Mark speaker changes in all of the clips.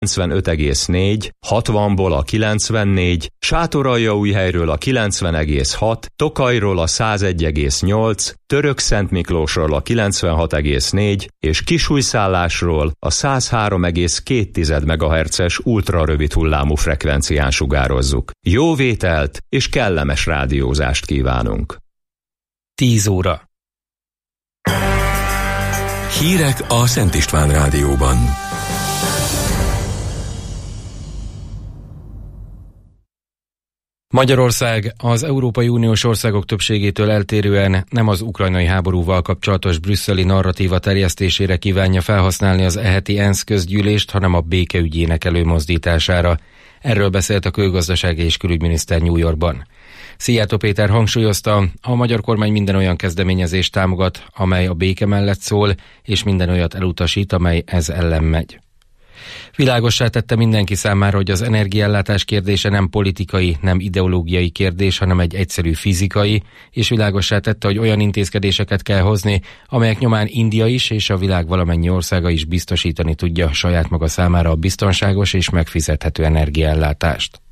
Speaker 1: 95,4, 60-ból a 94, Sátoraljaújhelyről a 90,6, Tokajról a 101,8, Törökszentmiklósról a 96,4 és Kisújszállásról a 103,2 MHz-es ultrarövid hullámú frekvencián sugározzuk. Jó vételt és kellemes rádiózást kívánunk!
Speaker 2: 10 óra.
Speaker 3: Hírek a Szent István Rádióban.
Speaker 2: Magyarország az Európai Uniós országok többségétől eltérően nem az ukrajnai háborúval kapcsolatos brüsszeli narratíva terjesztésére kívánja felhasználni az eheti ENSZ közgyűlést, hanem a béke ügyének előmozdítására. Erről beszélt a külgazdasági és külügyminiszter New Yorkban. Szijjártó Péter hangsúlyozta, a magyar kormány minden olyan kezdeményezést támogat, amely a béke mellett szól, és minden olyat elutasít, amely ez ellen megy. Világossá tette mindenki számára, hogy az energiaellátás kérdése nem politikai, nem ideológiai kérdés, hanem egy egyszerű fizikai, és világossá tette, hogy olyan intézkedéseket kell hozni, amelyek nyomán India is és a világ valamennyi országa is biztosítani tudja saját maga számára a biztonságos és megfizethető energiaellátást.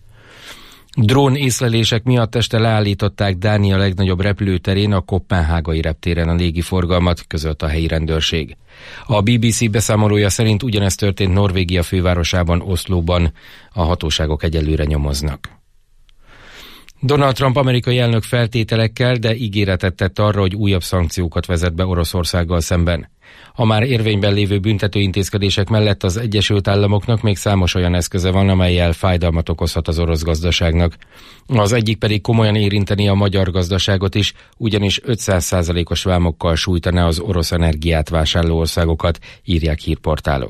Speaker 2: Drón észlelések miatt este leállították Dánia legnagyobb repülőterén, a koppenhágai reptéren a légiforgalmat, közölt a helyi rendőrség. A BBC beszámolója szerint ugyanezt történt Norvégia fővárosában, Oszlóban. A hatóságok egyelőre nyomoznak. Donald Trump amerikai elnök feltételekkel, de ígéretet tett arra, hogy újabb szankciókat vezet be Oroszországgal szemben. A már érvényben lévő büntetőintézkedések mellett az Egyesült Államoknak még számos olyan eszköze van, amellyel fájdalmat okozhat az orosz gazdaságnak. Az egyik pedig komolyan érinteni a magyar gazdaságot is, ugyanis 500%-os vámokkal sújtaná az orosz energiát vásárló országokat, írják hírportálok.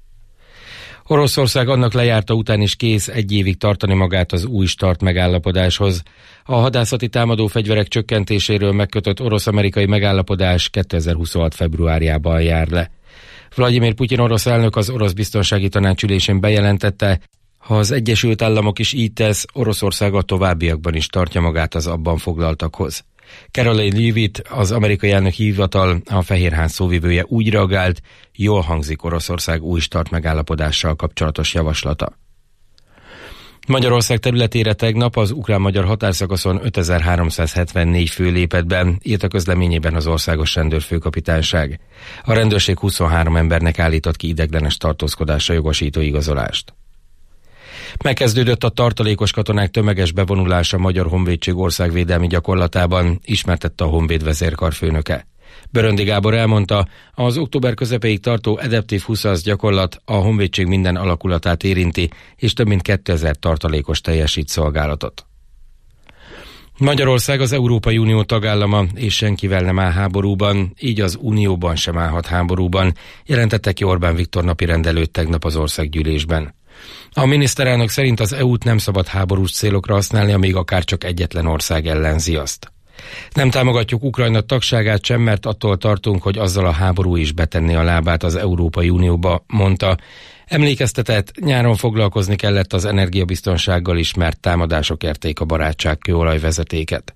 Speaker 2: Oroszország annak lejárta után is kész 1 évig tartani magát az új START megállapodáshoz. A hadászati támadó fegyverek csökkentéséről megkötött orosz-amerikai megállapodás 2026. februárjában jár le. Vladimir Putyin orosz elnök az orosz biztonsági tanács ülésén bejelentette, ha az Egyesült Államok is így tesz, Oroszország a továbbiakban is tartja magát az abban foglaltakhoz. Caroline Leavitt, az amerikai elnök hivatal, a Fehérház szóvivője úgy reagált, jól hangzik Oroszország új START megállapodással kapcsolatos javaslata. Magyarország területére tegnap az ukrán-magyar határszakaszon 5374 fő lépett be, írt a közleményében az országos rendőrfőkapitányság. A rendőrség 23 embernek állított ki ideiglenes tartózkodásra jogosító igazolást. Megkezdődött a tartalékos katonák tömeges bevonulása a Magyar Honvédség országvédelmi gyakorlatában, ismertette a Honvéd vezérkarfőnöke. Böröndi Gábor elmondta, az október közepéig tartó Adaptive 20 gyakorlat a honvédség minden alakulatát érinti, és több mint 2000 tartalékos teljesít szolgálatot. Magyarország az Európai Unió tagállama, és senkivel nem áll háborúban, így az Unióban sem állhat háborúban, jelentette ki Orbán Viktor napirendelőt tegnap az országgyűlésben. A miniszterelnök szerint az EU-t nem szabad háborús célokra használni, amíg akár csak egyetlen ország ellenzi azt. Nem támogatjuk Ukrajna tagságát sem, mert attól tartunk, hogy azzal a háború is betenné a lábát az Európai Unióba, mondta. Emlékeztetett, nyáron foglalkozni kellett az energiabiztonsággal is, mert támadások érték a barátságkőolajvezetéket.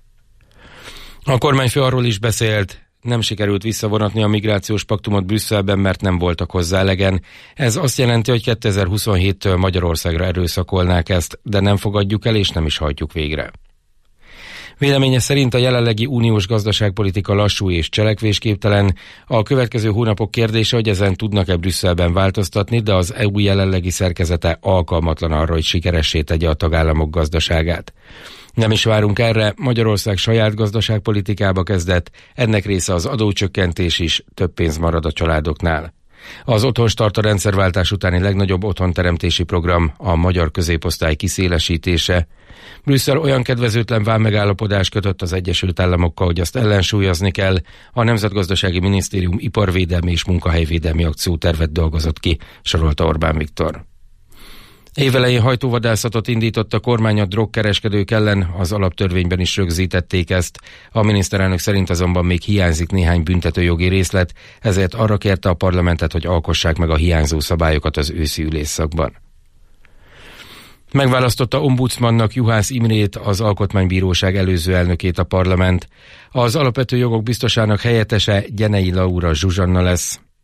Speaker 2: A kormányfő arról is beszélt, nem sikerült visszavonatni a migrációs paktumot Brüsszelben, mert nem voltak hozzá elegen. Ez azt jelenti, hogy 2027-től Magyarországra erőszakolnák ezt, de nem fogadjuk el és nem is hajtjuk végre. Véleménye szerint a jelenlegi uniós gazdaságpolitika lassú és cselekvésképtelen. A következő hónapok kérdése, hogy ezen tudnak-e Brüsszelben változtatni, de az EU jelenlegi szerkezete alkalmatlan arra, hogy sikeressé tegye a tagállamok gazdaságát. Nem is várunk erre, Magyarország saját gazdaságpolitikába kezdett, ennek része az adócsökkentés is, több pénz marad a családoknál. Az Otthonstart a rendszerváltás utáni legnagyobb otthonteremtési program, a magyar középosztály kiszélesítése. Brüsszel olyan kedvezőtlen vámmegállapodást kötött az Egyesült Államokkal, hogy azt ellensúlyozni kell. A Nemzetgazdasági Minisztérium iparvédelmi és munkahelyvédelmi akciótervet dolgozott ki, sorolta Orbán Viktor. Évelején hajtóvadászatot indított a kormány a drogkereskedők ellen, az alaptörvényben is rögzítették ezt. A miniszterelnök szerint azonban még hiányzik néhány büntetőjogi részlet, ezért arra kérte a parlamentet, hogy alkossák meg a hiányzó szabályokat az őszi ülésszakban. Megválasztotta ombudsmannak Juhász Imrét, az Alkotmánybíróság előző elnökét a parlament. Az alapvető jogok biztosának helyettese Gyenei Laura Zsuzsanna lesz.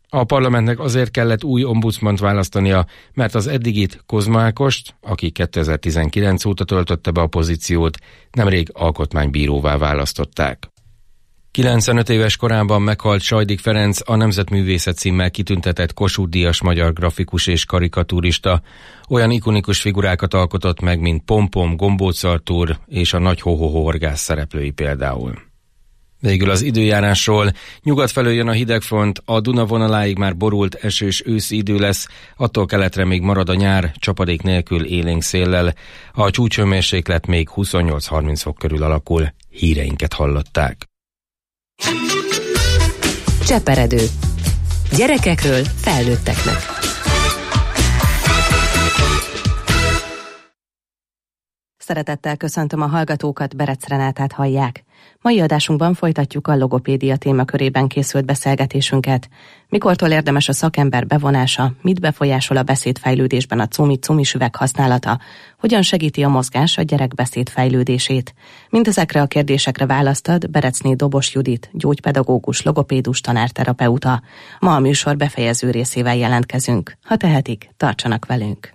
Speaker 2: A parlamentnek azért kellett új ombudsmant választania, mert az eddigit, Kozma Ákost, aki 2019 óta töltötte be a pozíciót, nemrég alkotmánybíróvá választották. 95 éves korában meghalt Sajdik Ferenc, a Nemzetművészet címmel kitüntetett Kossuth-díjas magyar grafikus és karikatúrista. Olyan ikonikus figurákat alkotott meg, mint Pompom, Gombóc Artúr és a Nagy Ho-ho-ho horgász szereplői például. Végül az időjárásról. Nyugat felől jön a hidegfront, a Duna vonaláig már borult, esős őszi idő lesz, attól keletre még marad a nyár, csapadék nélkül élénk széllel. A csúcshőmérséklet még 28-30 fok körül alakul. Híreinket hallották.
Speaker 4: Cseperedő. Gyerekekről felnőtteknek. Szeretettel köszöntöm a hallgatókat, Berec Renátát hallják. Mai adásunkban folytatjuk a logopédia témakörében készült beszélgetésünket. Mikortól érdemes a szakember bevonása, mit befolyásol a beszédfejlődésben a cumi-cumis üveg használata, hogyan segíti a mozgás a gyerek beszédfejlődését. Mindezekre a kérdésekre választad Berecné Dobos Judit, gyógypedagógus, logopédus, tanárterapeuta. Ma a műsor befejező részével jelentkezünk. Ha tehetik, tartsanak velünk.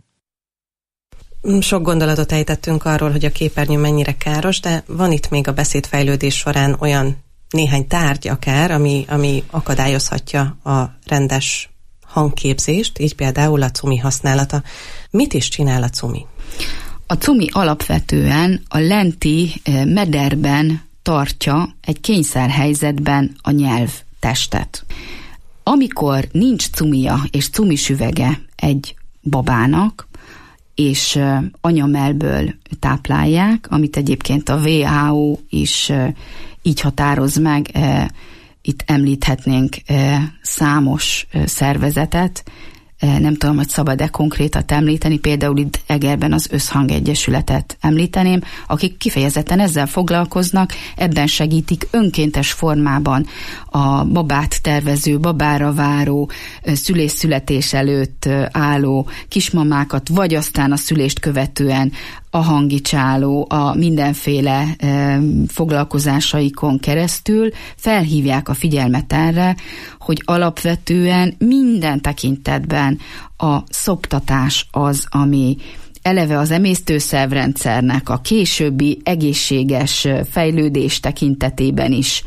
Speaker 4: Sok gondolatot ejtettünk arról, hogy a képernyő mennyire káros, de van itt még a beszédfejlődés során olyan néhány tárgy akár, ami akadályozhatja a rendes hangképzést, így például a cumi használata. Mit is csinál a cumi?
Speaker 5: A cumi alapvetően a lenti mederben tartja egy kényszerhelyzetben a nyelvtestet. Amikor nincs cumija és cumisüvege egy babának, és anyamelből táplálják, amit egyébként a WHO is így határoz meg. Itt említhetnénk számos szervezetet, nem tudom, hogy szabad-e konkrétat említeni, például itt Egerben az Összhangegyesületet említeném, akik kifejezetten ezzel foglalkoznak, ebben segítik önkéntes formában a babát tervező, babára váró, szülés-születés előtt álló kismamákat, vagy aztán a szülést követően a hangicsáló, a mindenféle foglalkozásaikon keresztül felhívják a figyelmet erre, hogy alapvetően minden tekintetben a szoptatás az, ami eleve az emésztőszervrendszernek a későbbi egészséges fejlődés tekintetében is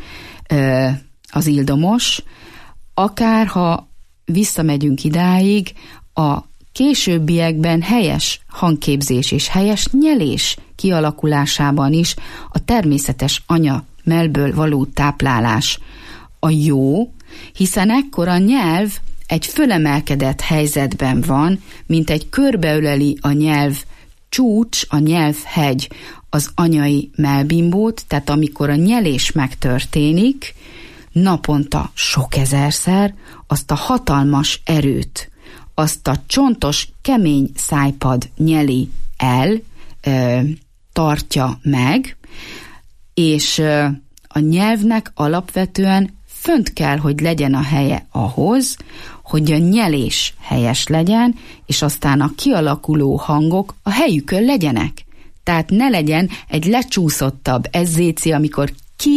Speaker 5: az ildomos, akár ha visszamegyünk idáig, a későbbiekben helyes hangképzés és helyes nyelés kialakulásában is a természetes anyamelből való táplálás a jó, hiszen ekkor a nyelv egy fölemelkedett helyzetben van, mint egy körbeöleli a nyelv csúcs, a nyelvhegy az anyai mellbimbót, tehát amikor a nyelés megtörténik, naponta sok ezerszer, azt a hatalmas erőt, azt a csontos, kemény szájpad nyeli el, tartja meg, és a nyelvnek alapvetően fönt kell, hogy legyen a helye ahhoz, hogy a nyelés helyes legyen, és aztán a kialakuló hangok a helyükön legyenek. Tehát ne legyen egy lecsúszottabb ezzéci, amikor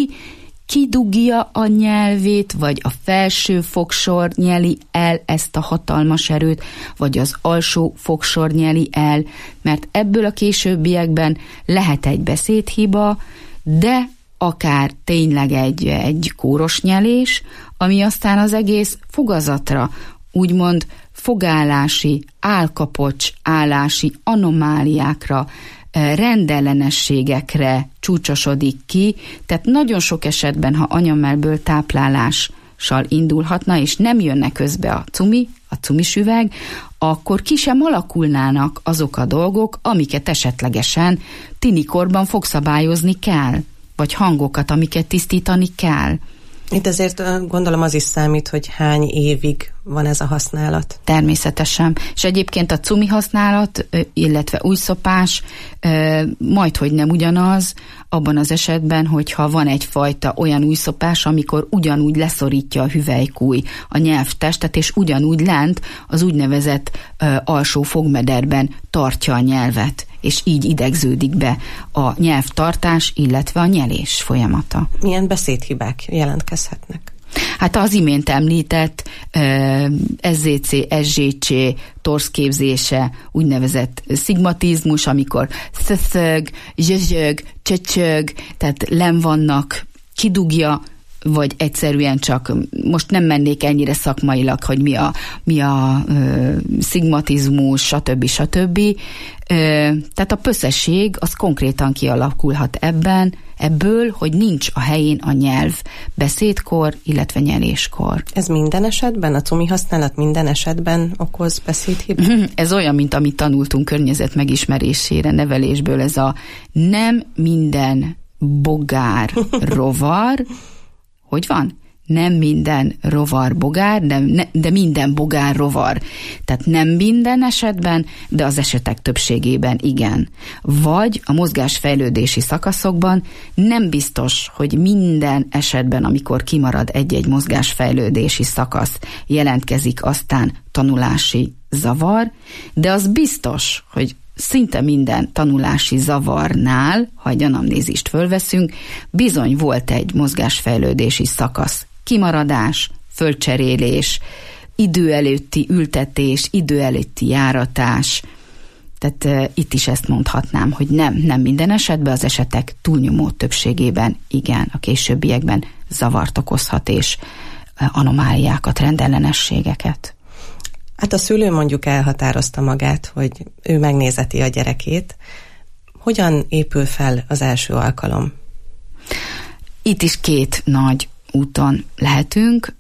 Speaker 5: kidugja a nyelvét, vagy a felső fogsor nyeli el ezt a hatalmas erőt, vagy az alsó fogsor nyeli el, mert ebből a későbbiekben lehet egy beszédhiba, de akár tényleg egy kóros nyelés, ami aztán az egész fogazatra, úgymond fogállási, állkapocs állási anomáliákra, rendellenességekre csúcsosodik ki, tehát nagyon sok esetben, ha anyamelből táplálással indulhatna, és nem jönne közbe a cumisüveg, akkor ki sem alakulnának azok a dolgok, amiket esetlegesen tinikorban fogszabályozni kell, vagy hangokat, amiket tisztítani kell.
Speaker 4: Itt azért gondolom az is számít, hogy hány évig van ez a használat.
Speaker 5: Természetesen. És egyébként a cumi használat, illetve újszopás majdhogy nem ugyanaz, abban az esetben, hogyha van egyfajta olyan újszopás, amikor ugyanúgy leszorítja a hüvelykúj a nyelvtestet, és ugyanúgy lent az úgynevezett alsó fogmederben tartja a nyelvet, és így idegződik be a nyelvtartás, illetve a nyelés folyamata.
Speaker 4: Milyen beszédhibák jelentkezhetnek?
Speaker 5: Hát az imént említett SZC, SZC torszképzése, úgynevezett szigmatizmus, amikor szöszög, zsözsög, csöcsög, tehát len vannak, kidugja, vagy egyszerűen csak, most nem mennék ennyire szakmailag, hogy mi a szigmatizmus, stb. Tehát a pösszesség az konkrétan kialakulhat ebből, hogy nincs a helyén a nyelv beszédkor, illetve nyeléskor.
Speaker 4: Ez minden esetben? A cumi használat minden esetben okoz beszédhibát?
Speaker 5: Ez olyan, mint amit tanultunk környezet megismerésére, nevelésből, ez a nem minden bogár rovar, hogy van? Nem minden rovar bogár, de minden bogár rovar. Tehát nem minden esetben, de az esetek többségében igen. Vagy a mozgásfejlődési szakaszokban nem biztos, hogy minden esetben, amikor kimarad egy-egy mozgásfejlődési szakasz, jelentkezik aztán tanulási zavar, de az biztos, hogy szinte minden tanulási zavarnál, ha egy anamnézist fölveszünk, bizony volt egy mozgásfejlődési szakasz, kimaradás, földcserélés, idő előtti ültetés, idő előtti járatás. Tehát itt is ezt mondhatnám, hogy nem minden esetben, az esetek túlnyomó többségében igen, a későbbiekben zavart okozhat és anomáliákat, rendellenességeket.
Speaker 4: Hát a szülő mondjuk elhatározta magát, hogy ő megnézeti a gyerekét. Hogyan épül fel az első alkalom?
Speaker 5: Itt is két nagy úton lehetünk.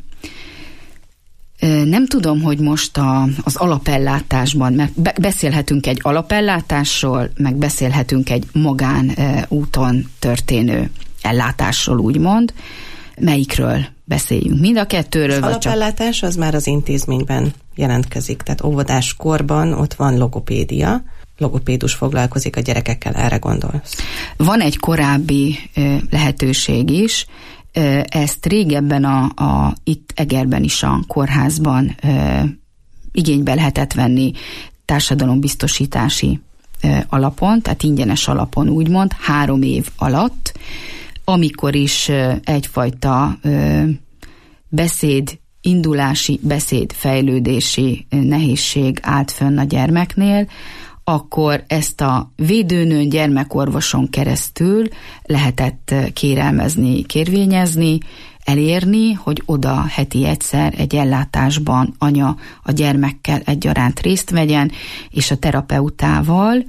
Speaker 5: Nem tudom, hogy most az alapellátásban, mert beszélhetünk egy alapellátásról, meg beszélhetünk egy magán úton történő ellátásról, úgymond. Melyikről beszéljünk? Mind a kettőről?
Speaker 4: Az alapellátás az már az intézményben jelentkezik, tehát óvodás korban ott van logopédia, logopédus foglalkozik a gyerekekkel, erre gondolsz?
Speaker 5: Van egy korábbi lehetőség is, ezt régebben itt Egerben is a kórházban igénybe lehetett venni társadalombiztosítási alapon, tehát ingyenes alapon úgymond, 3 év alatt, amikor is egyfajta beszédindulási, beszédfejlődési nehézség állt fönn a gyermeknél, akkor ezt a védőnőn, gyermekorvoson keresztül lehetett kérelmezni, kérvényezni, elérni, hogy oda heti egyszer egy ellátásban anya a gyermekkel egyaránt részt vegyen, és a terapeutával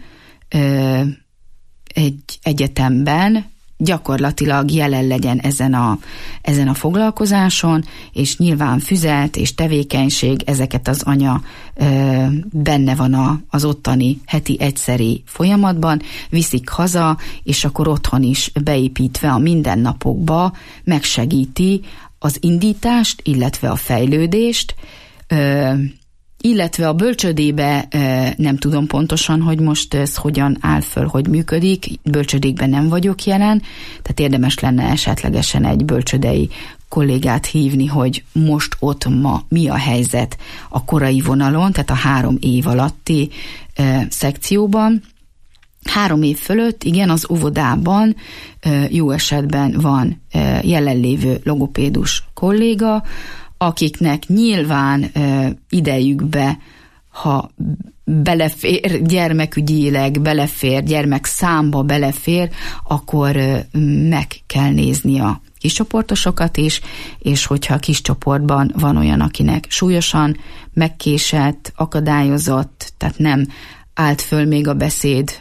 Speaker 5: egy egyetemben gyakorlatilag jelen legyen ezen a foglalkozáson, és nyilván füzet és tevékenység, ezeket az anya benne van az ottani heti egyszeri folyamatban, viszik haza, és akkor otthon is beépítve a mindennapokba megsegíti az indítást, illetve a fejlődést, illetve a bölcsödébe nem tudom pontosan, hogy most ez hogyan áll föl, hogy működik, bölcsödékben nem vagyok jelen, tehát érdemes lenne esetlegesen egy bölcsödei kollégát hívni, hogy most ott ma mi a helyzet a korai vonalon, tehát a 3 év alatti szekcióban. 3 év fölött, igen, az óvodában jó esetben van jelenlévő logopédus kolléga, akiknek nyilván idejükbe, ha belefér, gyermekügyileg belefér, gyermekszámba belefér, akkor meg kell nézni a kiscsoportosokat is, és hogyha a kiscsoportban van olyan, akinek súlyosan megkésett, akadályozott, tehát nem állt föl még a beszéd,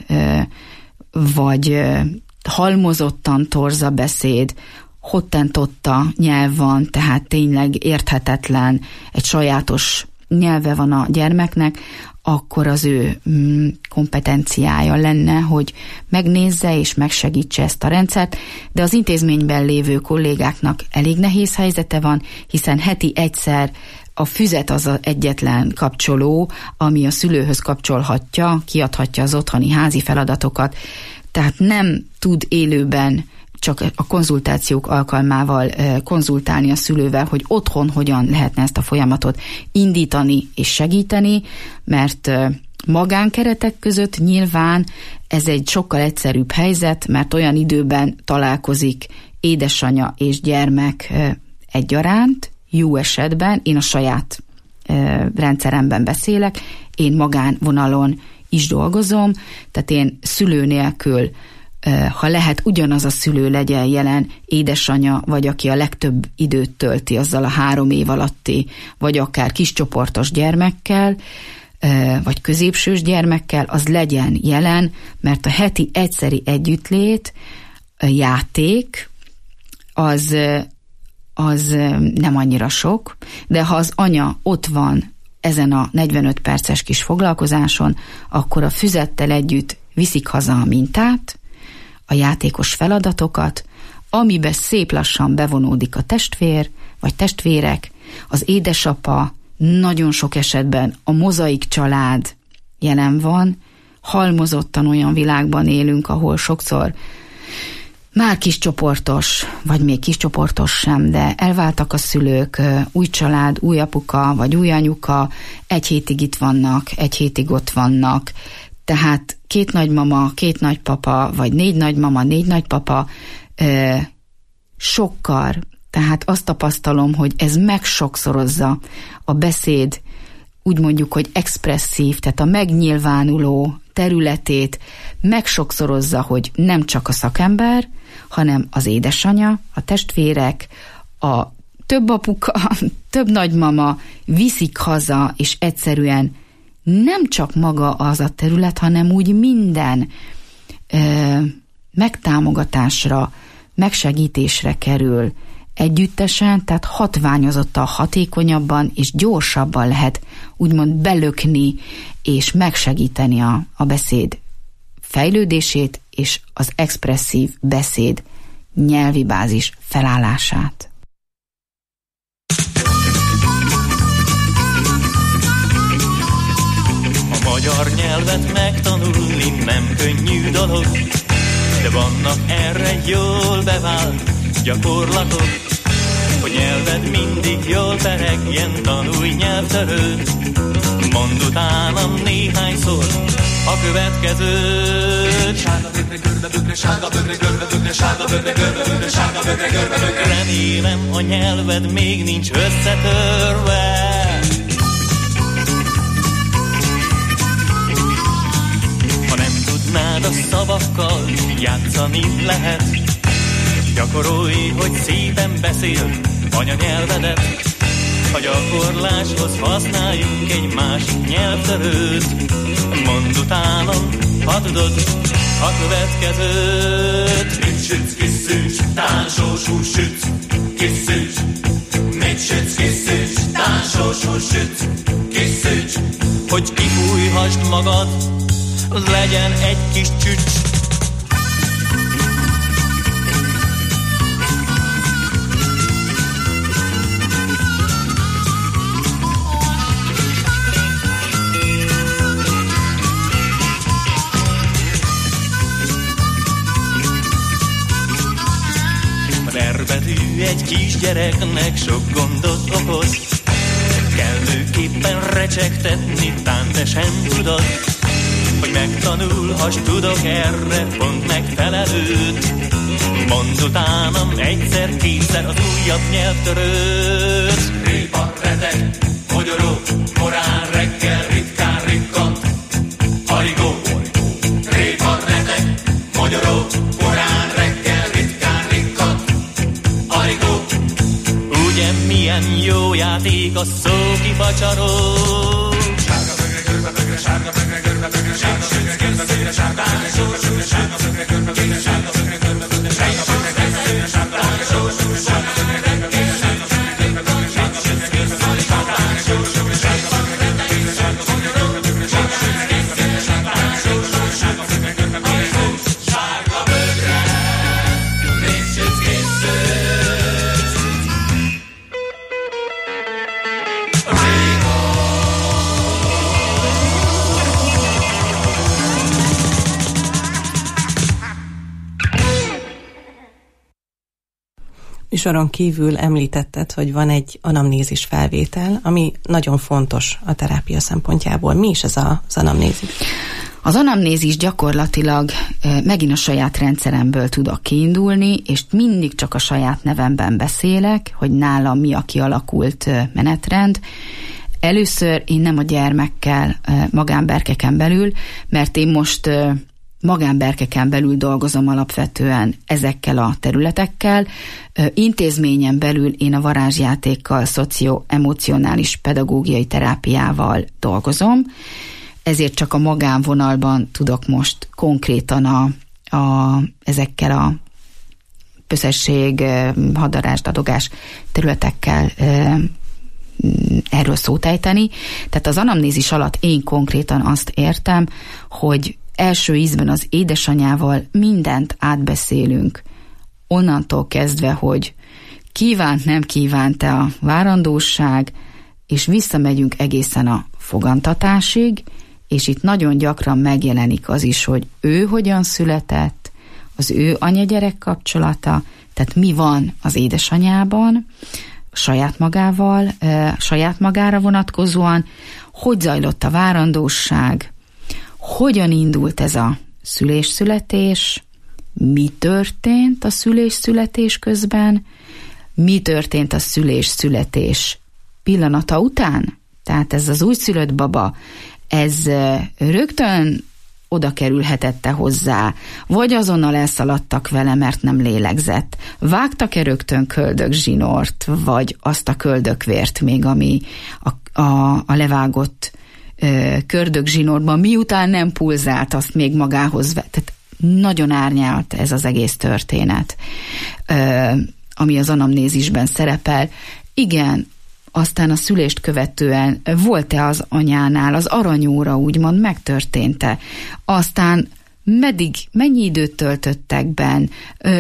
Speaker 5: vagy halmozottan torz a beszéd, hottentotta nyelv van, tehát tényleg érthetetlen, egy sajátos nyelve van a gyermeknek, akkor az ő kompetenciája lenne, hogy megnézze és megsegítse ezt a rendszert, de az intézményben lévő kollégáknak elég nehéz helyzete van, hiszen heti egyszer a füzet az egyetlen kapcsoló, ami a szülőhöz kapcsolhatja, kiadhatja az otthoni házi feladatokat, tehát nem tud élőben csak a konzultációk alkalmával konzultálni a szülővel, hogy otthon hogyan lehetne ezt a folyamatot indítani és segíteni, mert magánkeretek között nyilván ez egy sokkal egyszerűbb helyzet, mert olyan időben találkozik édesanya és gyermek egyaránt, jó esetben, én a saját rendszeremben beszélek, én magánvonalon is dolgozom, tehát én szülő nélkül, ha lehet, ugyanaz a szülő legyen jelen, édesanyja, vagy aki a legtöbb időt tölti azzal a 3 év alatti, vagy akár kiscsoportos gyermekkel, vagy középsős gyermekkel, az legyen jelen, mert a heti egyszeri együttlét, játék, az nem annyira sok, de ha az anya ott van ezen a 45 perces kis foglalkozáson, akkor a füzettel együtt viszik haza a mintát, a játékos feladatokat, amiben szép lassan bevonódik a testvér, vagy testvérek, az édesapa, nagyon sok esetben a mozaik család jelen van, halmozottan olyan világban élünk, ahol sokszor már kiscsoportos, vagy még kiscsoportos sem, de elváltak a szülők, új család, új apuka, vagy új anyuka, 1 hétig itt vannak, 1 hétig ott vannak, tehát 2 nagymama, 2 nagypapa, vagy 4 nagymama, 4 nagypapa, sokkal, tehát azt tapasztalom, hogy ez megsokszorozza a beszéd, úgy mondjuk, hogy expresszív, tehát a megnyilvánuló területét megsokszorozza, hogy nem csak a szakember, hanem az édesanyja, a testvérek, a több apuka, több nagymama viszik haza, és egyszerűen nem csak maga az a terület, hanem úgy minden megtámogatásra, megsegítésre kerül együttesen, tehát hatványozottan, hatékonyabban és gyorsabban lehet úgymond belökni és megsegíteni a beszéd fejlődését és az expresszív beszéd nyelvi bázis felállását.
Speaker 6: A magyar nyelvet megtanulni nem könnyű dolog, de vannak erre jól bevált gyakorlatok, hogy nyelved mindig jól peregjen, tanulj nyelvtörőt. Mondd utánam néhányszor a következőt. Sárga bögre, görbe bögre, sárga bögre, görbe bögre, sárga bögre, görbe bögre, sárga bögre, görbe bögre. Remélem a nyelved még nincs összetörve. Ha nem tudnád a szavakkal, játszani lehet. Gyakorolj, hogy szépen beszéld anyanyelvedet. A gyakorláshoz használjunk egy másik nyelvtörőt. Mondd utánam, ha tudod, a következőt. Mit sütsz, kis szűcs, társós húsütsz, kis szűcs. Mit sütsz, kis szűcs, társós húsütsz, kis szűcs. Hogy kifújhasd magad, legyen egy kis csücs. Betű egy kisgyereknek sok gondot okoz. Kellőképpen recsegtetni tán te sem tudod, hogy megtanulhass, tudok erre pont megfelelőt. Mondd utánam egyszer-kétszer az újabb nyelvtörőt. Répa, redek, mogyoró, korán reggel, ritkán rikkant. Harigó, répa, redek, mogyoró, korán reggel, ritkán rikkant. Harigó. Ugye milyen jó játék a szókifacsaró. Sárga bögre, görbe bögre, sárga bögre, görbe bögre, sárga bögre, görbe bögre, sárga bögre, sárga bögre, görbe bögre, sárga bögre, görbe bögre, sárga bögre, görbe bögre, sárga bögre, görbe bögre, sárga bögre, görbe bögre, sárga bögre, görbe bögre, sárga bögre, görbe bögre, sárga bögre, sárga bögre, sárga bögre, görbe bögre, sárga bögre, görbe bögre, sárga bögre, sárga bögre, görbe bögre, sárga bögre, mit sütsz, kis szőt.
Speaker 4: Műsoron kívül említetted, hogy van egy anamnézis felvétel, ami nagyon fontos a terápia szempontjából. Mi is ez az anamnézis?
Speaker 5: Az anamnézis gyakorlatilag megint a saját rendszeremből tudok kiindulni, és mindig csak a saját nevemben beszélek, hogy nálam mi a kialakult menetrend. Először én nem a gyermekkel, magánberkeken belül, mert én most magánberkeken belül dolgozom alapvetően ezekkel a területekkel. Intézményen belül én a varázsjátékkal, szocioemocionális pedagógiai terápiával dolgozom, ezért csak a magánvonalban tudok most konkrétan ezekkel a pöszesség, hadarás, dadogás területekkel erről szót ejteni. Tehát az anamnézis alatt én konkrétan azt értem, hogy első ízben az édesanyával mindent átbeszélünk. Onnantól kezdve, hogy kívánt, nem kívánt-e a várandóság, és visszamegyünk egészen a fogantatásig, és itt nagyon gyakran megjelenik az is, hogy ő hogyan született, az ő anya-gyerek kapcsolata, tehát mi van az édesanyában, saját magával, saját magára vonatkozóan, hogy zajlott a várandóság, hogyan indult ez a szülés-születés, mi történt a szülés-születés közben, mi történt a szülés-születés pillanata után, tehát ez az újszülött baba, ez rögtön oda kerülhetette hozzá, vagy azonnal elszaladtak vele, mert nem lélegzett. Vágtak-e rögtön köldögzsinort, vagy azt a köldökvért még, ami a levágott köldögzsinórban, miután nem pulzált, azt még magához vett. Tehát nagyon árnyalt ez az egész történet, ami az anamnézisben szerepel. Igen, aztán a szülést követően volt-e az anyánál az aranyóra, úgymond megtörtént-e? Aztán mennyi időt töltöttek benn?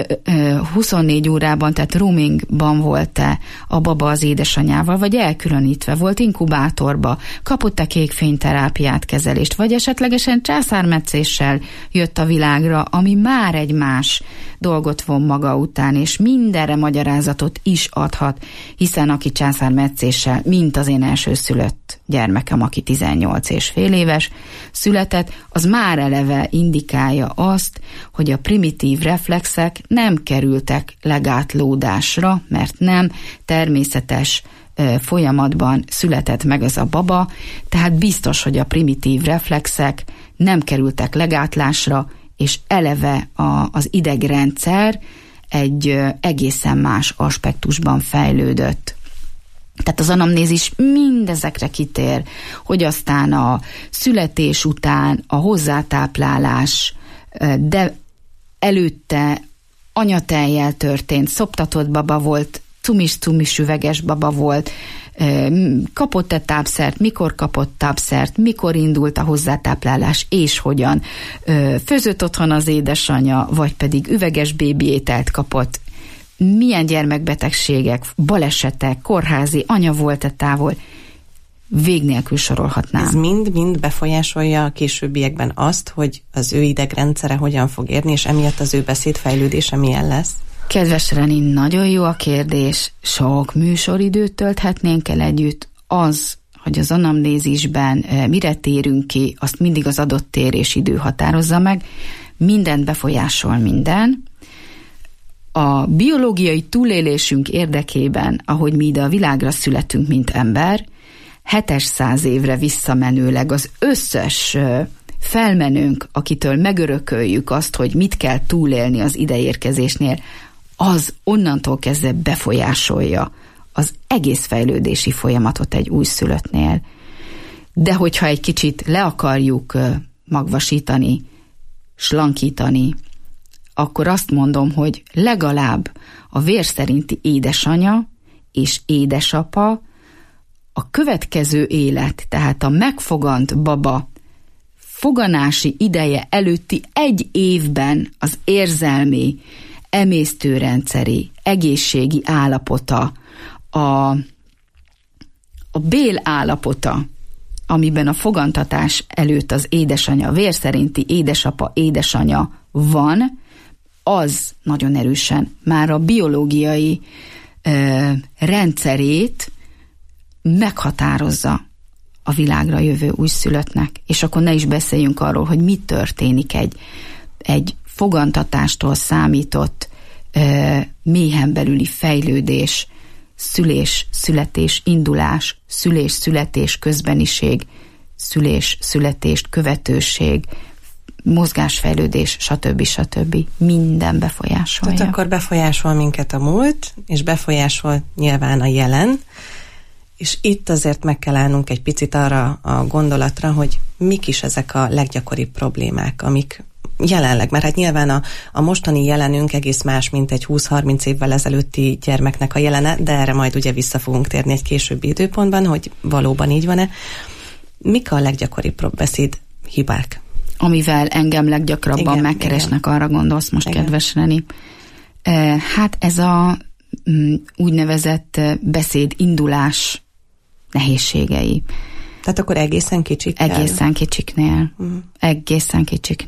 Speaker 5: 24 órában, tehát roamingban volt-e a baba az édesanyával, vagy elkülönítve, volt inkubátorba, kapott-e kékfényterápiát, kezelést, vagy esetlegesen császármetszéssel jött a világra, ami már egy más dolgot von maga után, és mindenre magyarázatot is adhat, hiszen aki császármetszéssel, mint az én elsőszülött gyermekem, aki 18 és fél éves született, az már eleve indikálja azt, hogy a primitív reflexek nem kerültek legátlódásra, mert nem természetes folyamatban született meg az a baba, tehát biztos, hogy a primitív reflexek nem kerültek legátlásra, és eleve az idegrendszer egy egészen más aspektusban fejlődött. Tehát az anamnézis mindezekre kitér, hogy aztán a születés után a hozzátáplálás, de előtte anyatejjel történt, szoptatott baba volt, cumis üveges baba volt, kapott-e tápszert, mikor kapott tápszert, mikor indult a hozzátáplálás, és hogyan. Főzött otthon az édesanyja, vagy pedig üveges bébiételt kapott. Milyen gyermekbetegségek, balesetek, kórházi, anya volt-e távol, vég nélkül sorolhatnám.
Speaker 4: Ez mind befolyásolja a későbbiekben azt, hogy az ő idegrendszere hogyan fog érni, és emiatt az ő beszédfejlődése milyen lesz?
Speaker 5: Kedves Reni, nagyon jó a kérdés. Sok műsoridőt tölthetnénk el együtt. Az, hogy az anamnézisben mire térünk ki, azt mindig az adott tér és idő határozza meg. Mindent befolyásol minden. A biológiai túlélésünk érdekében, ahogy mi ide a világra születünk, mint ember, 700 évre visszamenőleg az összes felmenőnk, akitől megörököljük azt, hogy mit kell túlélni az ideérkezésnél, az onnantól kezdve befolyásolja az egész fejlődési folyamatot egy újszülöttnél. De hogyha egy kicsit le akarjuk magvasítani, slankítani, akkor azt mondom, hogy legalább a vér szerinti édesanya és édesapa a következő élet, tehát a megfogant baba foganási ideje előtti 1 évben az érzelmi, emésztőrendszeri, egészségi állapota, a bél állapota, amiben a fogantatás előtt az édesanya, vér szerinti édesapa, édesanya van, az nagyon erősen már a biológiai rendszerét meghatározza a világra jövő újszülöttnek. És akkor ne is beszéljünk arról, hogy mi történik egy fogantatástól számított méhen belüli fejlődés, szülés, születés, indulás, szülés, születés, közbeniség, szülés, születést, követőség, mozgásfejlődés, stb. Minden befolyásolja.
Speaker 4: Tehát akkor befolyásol minket a múlt, és befolyásol nyilván a jelen, és itt azért meg kell állnunk egy picit arra a gondolatra, hogy mik is ezek a leggyakoribb problémák, amik jelenleg, mert hát nyilván a mostani jelenünk egész más, mint egy 20-30 évvel ezelőtti gyermeknek a jelene, de erre majd ugye vissza fogunk térni egy későbbi időpontban, hogy valóban így van-e. Mik a leggyakoribb beszéd hibák?
Speaker 5: Amivel engem leggyakrabban megkeresnek, arra gondolsz most, kedves Reni. Hát ez a úgynevezett beszédindulás nehézségei.
Speaker 4: Tehát akkor egészen kicsiknél?
Speaker 5: Egészen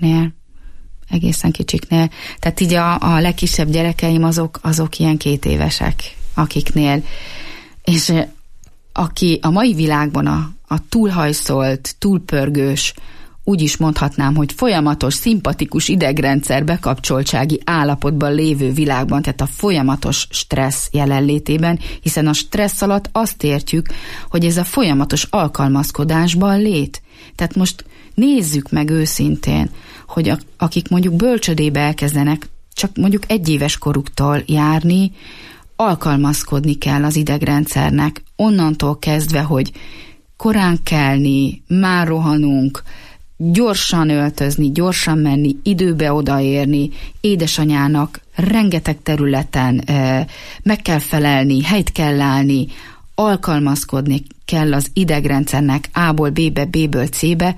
Speaker 5: kicsiknél. Tehát így a legkisebb gyerekeim azok ilyen 2 évesek, akiknél, és aki a mai világban a túlhajszolt, túlpörgős, úgy is mondhatnám, hogy folyamatos, szimpatikus idegrendszer bekapcsoltsági állapotban lévő világban, tehát a folyamatos stressz jelenlétében, hiszen a stressz alatt azt értjük, hogy ez a folyamatos alkalmazkodásban lét. Tehát most nézzük meg őszintén, hogy akik mondjuk bölcsödébe elkezdenek csak mondjuk 1 éves koruktól járni, alkalmazkodni kell az idegrendszernek, onnantól kezdve, hogy korán kelni, már rohanunk, gyorsan öltözni, gyorsan menni, időbe odaérni, édesanyának rengeteg területen meg kell felelni, helyt kell állni, alkalmazkodni kell az idegrendszernek A-ból B-be, B-ből C-be.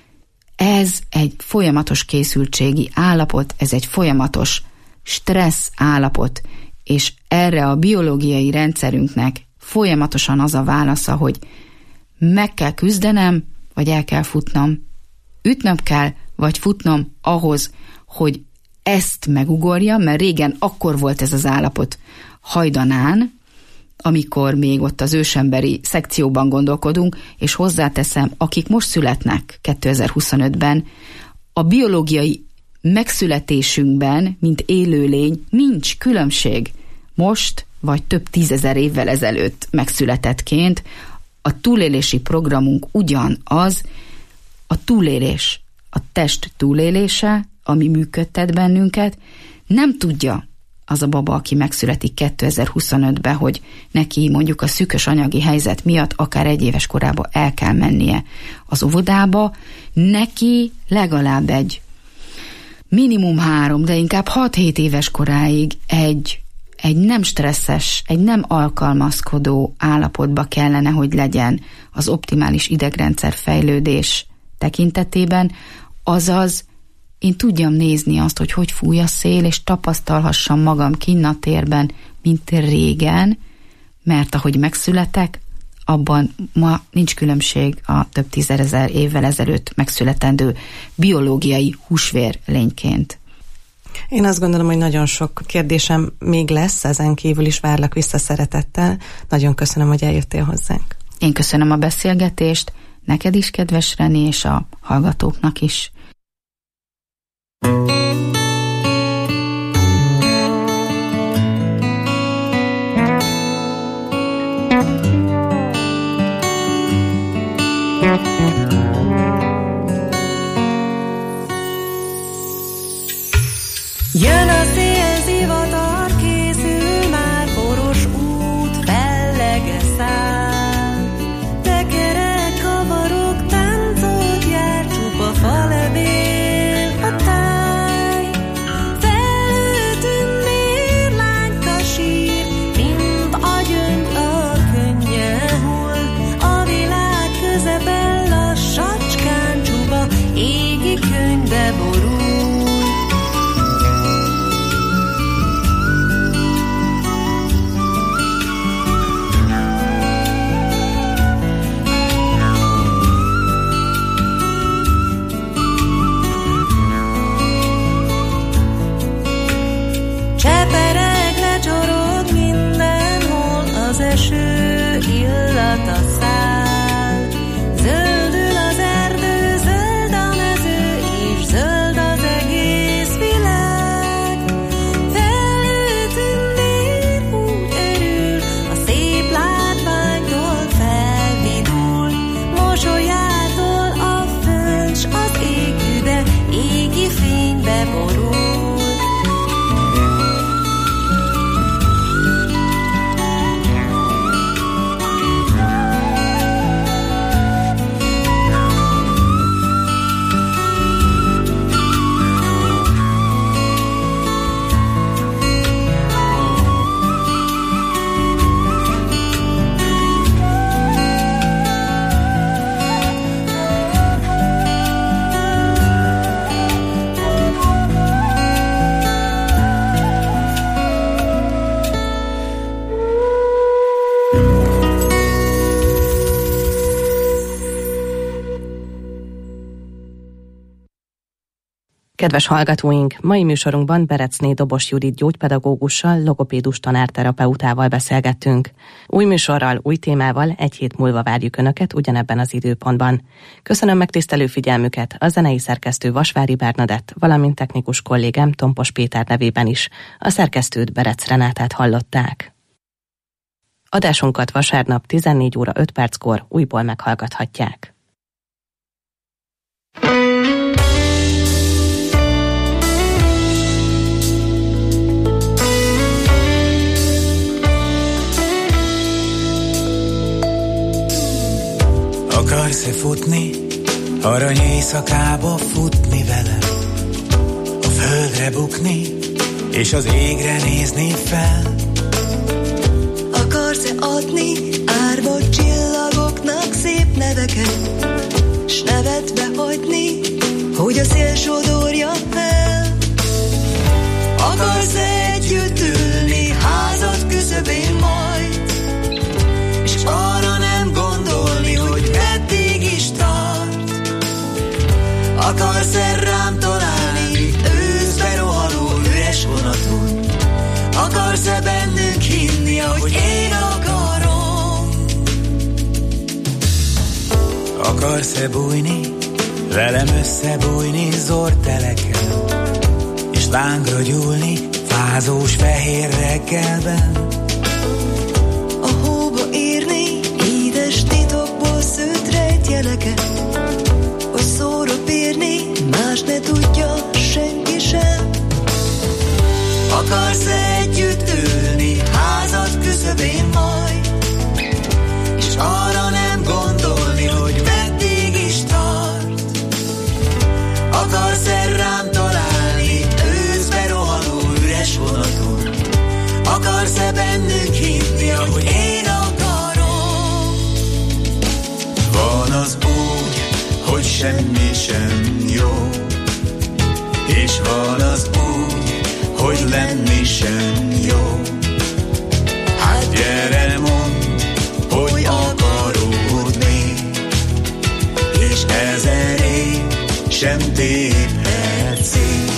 Speaker 5: Ez egy folyamatos készültségi állapot, ez egy folyamatos stressz állapot, és erre a biológiai rendszerünknek folyamatosan az a válasza, hogy meg kell küzdenem, vagy el kell futnom. Ütnöm kell, vagy futnom ahhoz, hogy ezt megugorja, mert régen akkor volt ez az állapot hajdanán, amikor még ott az ősemberi szekcióban gondolkodunk, és hozzáteszem, akik most születnek 2025-ben, a biológiai megszületésünkben, mint élőlény, nincs különbség. Most, vagy több 10 000 évvel ezelőtt megszületettként, a túlélési programunk ugyanaz, a túlélés, a test túlélése, ami működtet bennünket, nem tudja az a baba, aki megszületik 2025-ben, hogy neki mondjuk a szűkös anyagi helyzet miatt akár 1 éves korában el kell mennie az óvodába, neki legalább egy minimum 3, de inkább 6-7 éves koráig egy nem stresszes, egy nem alkalmazkodó állapotba kellene, hogy legyen az optimális idegrendszer fejlődés tekintetében, azaz én tudjam nézni azt, hogy fúj a szél, és tapasztalhassam magam kinn a térben, mint régen, mert ahogy megszületek, abban ma nincs különbség a több 10 000 évvel ezelőtt megszületendő biológiai húsvér lényként.
Speaker 4: Én azt gondolom, hogy nagyon sok kérdésem még lesz, ezen kívül is várlak vissza szeretettel. Nagyon köszönöm, hogy eljöttél hozzánk.
Speaker 5: Én köszönöm a beszélgetést, neked is, kedves Reni, és a hallgatóknak is.
Speaker 7: Jön a szél, zivatar készül, már poros út fellege száll. Tekerek, kavarok, táncot jár, csupa falevél a táj. Felőtünk mérlányka sír, mint a gyöngy a könnyen hull. A világ közepén lassacskán csupa égi könyvbe borul. Csepereg, lecsorog mindenhol, az eső illata száll.
Speaker 4: Kedves hallgatóink, mai műsorunkban Berecné Dobos Judit gyógypedagógussal, logopédus tanárterapeutával beszélgettünk. Új műsorral, új témával egy hét múlva várjuk Önöket ugyanebben az időpontban. Köszönöm megtisztelő figyelmüket a zenei szerkesztő Vasvári Bernadett, valamint technikus kollégám Tompos Péter nevében is. A szerkesztőt Berec Renátát hallották. Adásunkat vasárnap 14 óra 5 perckor újból meghallgathatják.
Speaker 8: Akarsz-e futni, arany éjszakába futni velem? A földre bukni, és az égre nézni fel?
Speaker 7: Akarsz-e adni árva csillagoknak szép neveket, s nevetve hagyni, hogy a szél sodorja fel? Akarsz-e együtt ülni házad küszöbén majd, és arra nem gondolni, hogy meddig is tart? Akarsz-e rám találni őszbe rohanó üres vonaton? Akarsz-e bennünk hinni, ahogy én akarom?
Speaker 8: Akarsz-e bújni, velem összebújni zorteleken, és lángra gyúlni fázós fehér reggelben?
Speaker 7: A hóba írni édes titokból szőtt rejtjeleket, hogy szóra bírni más ne tudja senki sem. Akarsz-e együtt ülni házad küszöbén majd, és arra nem gondolni, hogy meddig is tart? Akarsz-e rám találni őszbe rohanó üres vonaton? Akarsz-e bennünk hinni, ahogy én akarom?
Speaker 8: Van az úgy, hogy semmi sem jó, és van az úgy, hogy lenni sem jó. Hát gyere, mondd, hogy akarod még, és ezer év sem téphet szét.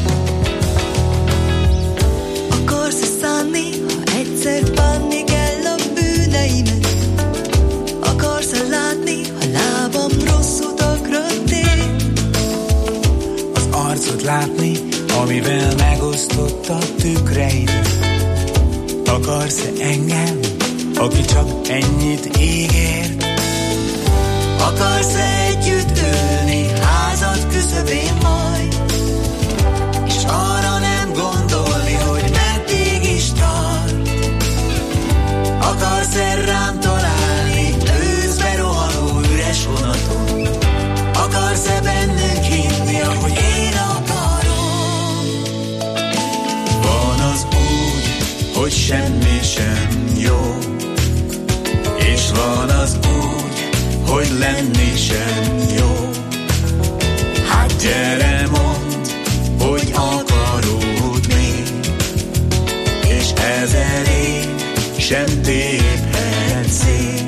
Speaker 7: Akarsz-e szánni, ha egyszer bánni kell a bűneimet? Akarsz-e látni, ha lábam rossz utakra tér?
Speaker 8: Az arcot látni, amivel megosztotta tükreidet. Akarsz-e engem, aki csak ennyit ígért?
Speaker 7: Akarsz-e együtt ülni házad küszöbén majd, és arra nem gondolni, hogy meddig is tart? Akarsz-e rám találni őszbe rohanó üres vonaton? Akarsz-e bennünk hinni, ahogy én akarom?
Speaker 8: Van az úgy, hogy semmi sem jó, és van az úgy, hogy lenni sem jó. Hát gyere, mondd, hogy akarod még, és ezer év sem téphet szét.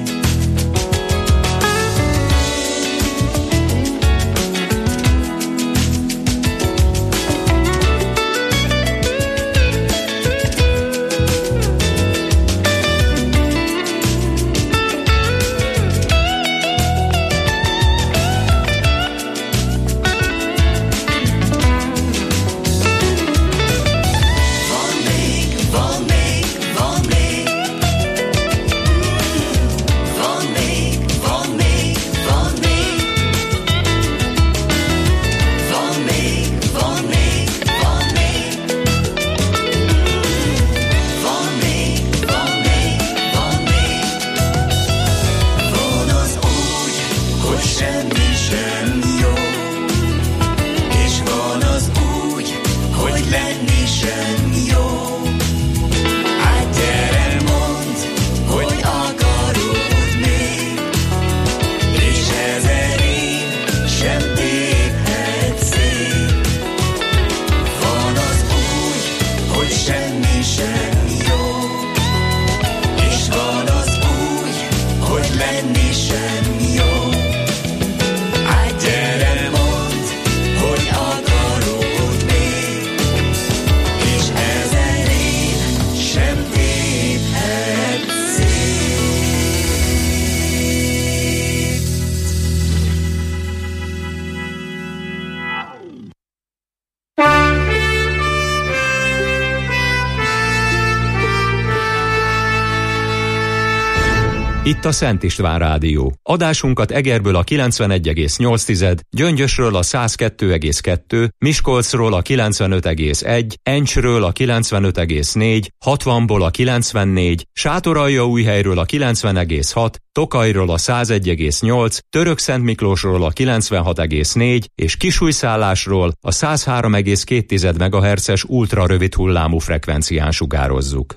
Speaker 1: Itt a Szent István Rádió. Adásunkat Egerből a 91,8, Gyöngyösről a 102,2, Miskolcról a 95,1, Encsről a 95,4, 60-ból a 94, Sátoraljaújhelyről a 90,6, Tokajról a 101,8, Törökszentmiklósról a 96,4 és Kisújszállásról a 103,2 MHz-es ultrarövid hullámú frekvencián sugározzuk.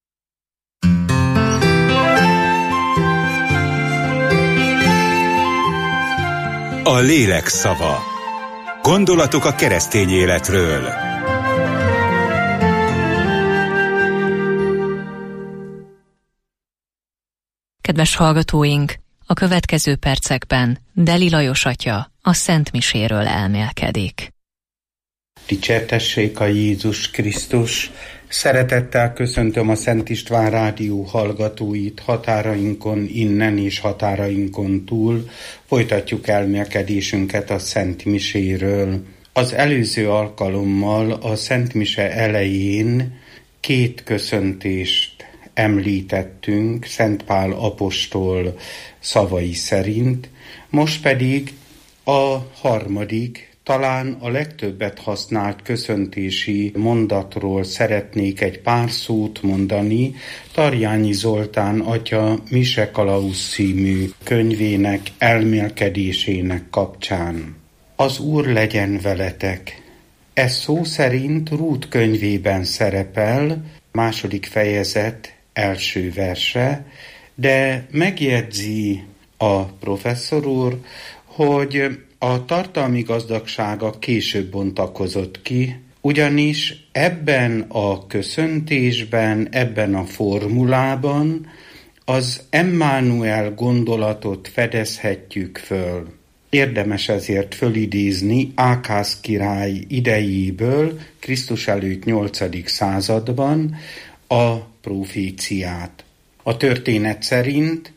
Speaker 9: A lélek szava. Gondolatok a keresztény életről.
Speaker 10: Kedves hallgatóink, a következő percekben Deli Lajos atya a Szent Miséről elmélkedik.
Speaker 11: Dicsértessék a Jézus Krisztus! Szeretettel köszöntöm a Szent István Rádió hallgatóit határainkon innen és határainkon túl. Folytatjuk elmélkedésünket a Szent Miséről. Az előző alkalommal a Szent Mise elején 2 köszöntést említettünk Szent Pál apostol szavai szerint, most pedig a harmadik, talán a legtöbbet használt köszöntési mondatról szeretnék egy pár szót mondani, Tarjányi Zoltán atya Mise Kalausz című könyvének elmélkedésének kapcsán. Az Úr legyen veletek. Ez szó szerint Rút könyvében szerepel, 2. fejezet 1. verse, de megjegyzi a professzor úr, hogy a tartalmi gazdagsága később bontakozott ki, ugyanis ebben a köszöntésben, ebben a formulában az Emmanuel gondolatot fedezhetjük föl. Érdemes ezért fölidézni Ákász király idejéből, Krisztus előtt 8. században a proféciát. A történet szerint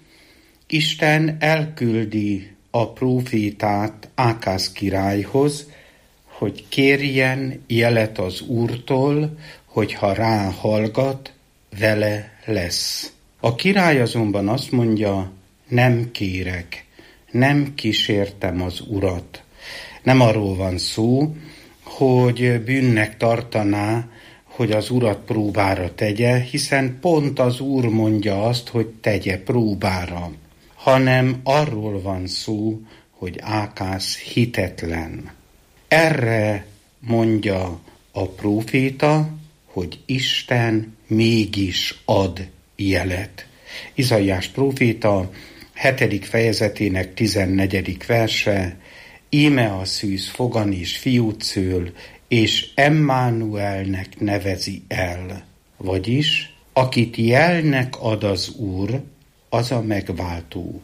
Speaker 11: Isten elküldi a prófétát Ákász királyhoz, hogy kérjen jelet az Úrtól, hogy ha ráhallgat, vele lesz. A király azonban azt mondja, nem kérek, nem kísértem az Urat. Nem arról van szó, hogy bűnnek tartaná, hogy az Urat próbára tegye, hiszen pont az Úr mondja azt, hogy tegye próbára, hanem arról van szó, hogy Ákász hitetlen. Erre mondja a próféta, hogy Isten mégis ad jelet. Izaiás próféta 7. fejezetének 14. verse, íme a szűz fogan és fiút szül, és Emmanuelnek nevezi el. Vagyis, akit jelnek ad az Úr, az a megváltó.